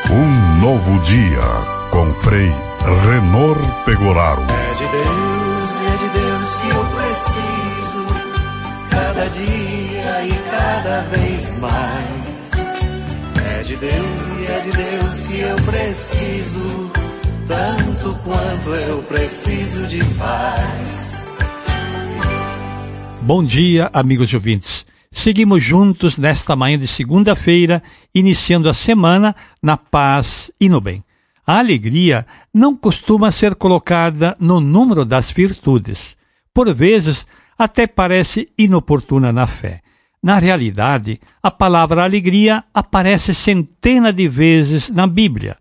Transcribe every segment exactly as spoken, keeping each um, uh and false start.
Um novo dia com Frei Renor Pegoraro. É de Deus, é de Deus que eu preciso, cada dia e cada vez mais. É de Deus e é de Deus que eu preciso, tanto quanto eu preciso de paz. Bom dia, amigos ouvintes. Seguimos juntos nesta manhã de segunda-feira, iniciando a semana na paz e no bem. A alegria não costuma ser colocada no número das virtudes. Por vezes, até parece inoportuna na fé. Na realidade, a palavra alegria aparece centenas de vezes na Bíblia.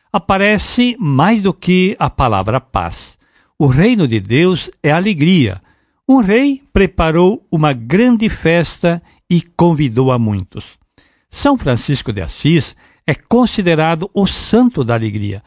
Aparece mais do que a palavra paz. O reino de Deus é alegria. Um rei preparou uma grande festa e convidou a muitos. São Francisco de Assis é considerado o santo da alegria,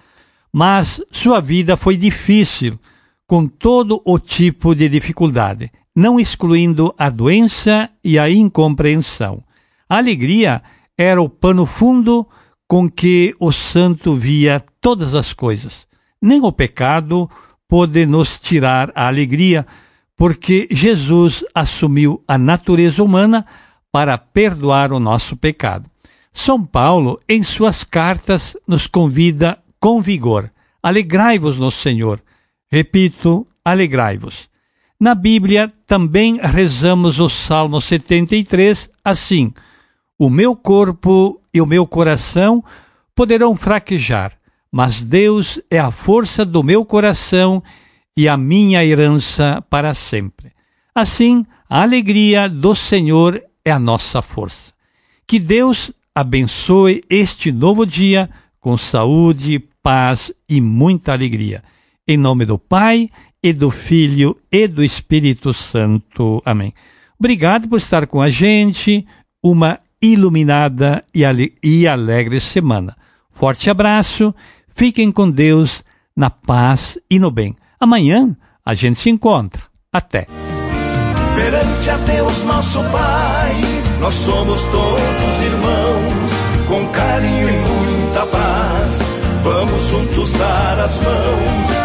mas sua vida foi difícil, com todo o tipo de dificuldade, não excluindo a doença e a incompreensão. A alegria era o pano fundo com que o santo via todas as coisas. Nem o pecado pôde nos tirar a alegria, porque Jesus assumiu a natureza humana para perdoar o nosso pecado. São Paulo, em suas cartas, nos convida com vigor. Alegrai-vos no Senhor. Repito, alegrai-vos. Na Bíblia também rezamos o Salmo setenta e três assim: o meu corpo e o meu coração poderão fraquejar, mas Deus é a força do meu coração e a minha herança para sempre. Assim, a alegria do Senhor é a nossa força. Que Deus abençoe este novo dia com saúde, paz e muita alegria. Em nome do Pai, e do Filho, e do Espírito Santo. Amém. Obrigado por estar com a gente. Uma iluminada e, ale- e alegre semana. Forte abraço. Fiquem com Deus na paz e no bem. Amanhã a gente se encontra. Até. Perante a Deus nosso Pai, nós somos todos irmãos, com carinho e muita paz. Vamos juntos dar as mãos